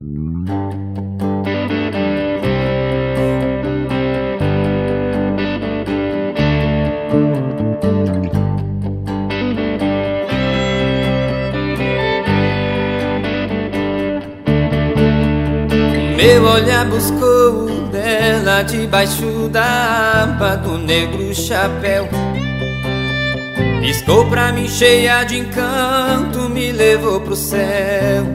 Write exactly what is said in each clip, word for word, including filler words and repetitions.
Meu olhar buscou dela debaixo da aba do negro chapéu. Piscou pra mim cheia de encanto, me levou pro céu.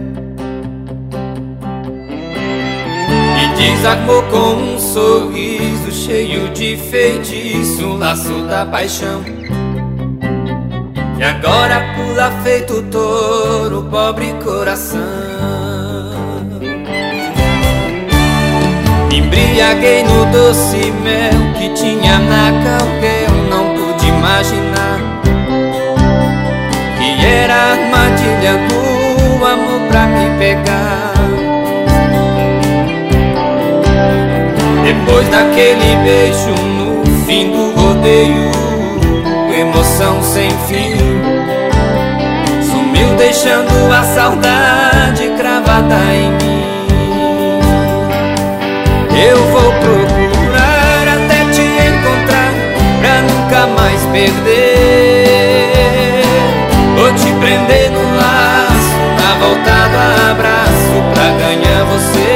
E desarmou com um sorriso cheio de feitiço, um laço da paixão. E agora pula feito touro, pobre coração. Me embriaguei no doce mel que tinha na calquel, não pude imaginar que era a armadilha do amor pra me pegar. Depois daquele beijo no fim do rodeio, emoção sem fim, sumiu deixando a saudade cravada em mim. Eu vou procurar até te encontrar, pra nunca mais perder. Vou te prender no laço, na volta do abraço, pra ganhar você.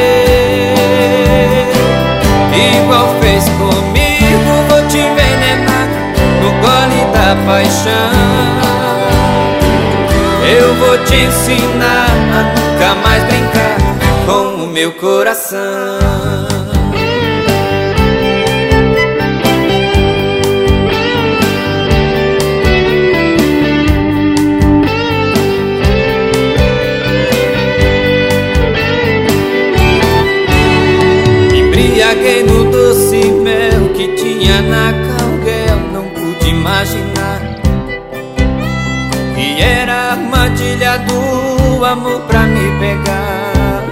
Igual fez comigo, vou te envenenar no gole da paixão. Eu vou te ensinar a nunca mais brincar com o meu coração. Embriaguei no doce mel que tinha na calguel, não pude imaginar que era a armadilha do amor pra me pegar.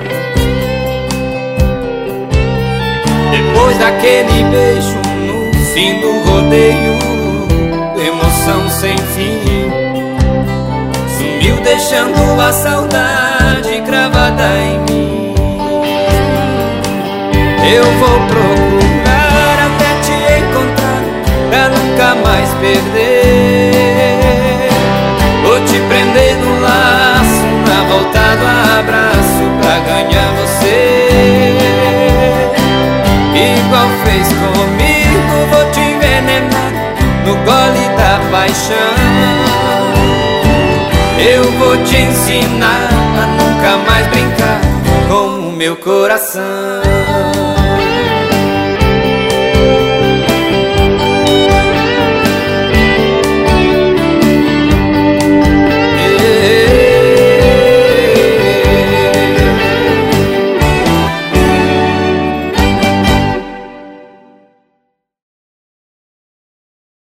Depois daquele beijo no fim do rodeio, emoção sem fim, sumiu deixando a saudade cravada em mim. Eu vou procurar até te encontrar, pra nunca mais perder. Vou te prender no laço, na volta do abraço, pra ganhar você. Igual fez comigo, vou te envenenar no gole da paixão. Eu vou te ensinar a nunca mais brincar com o meu coração.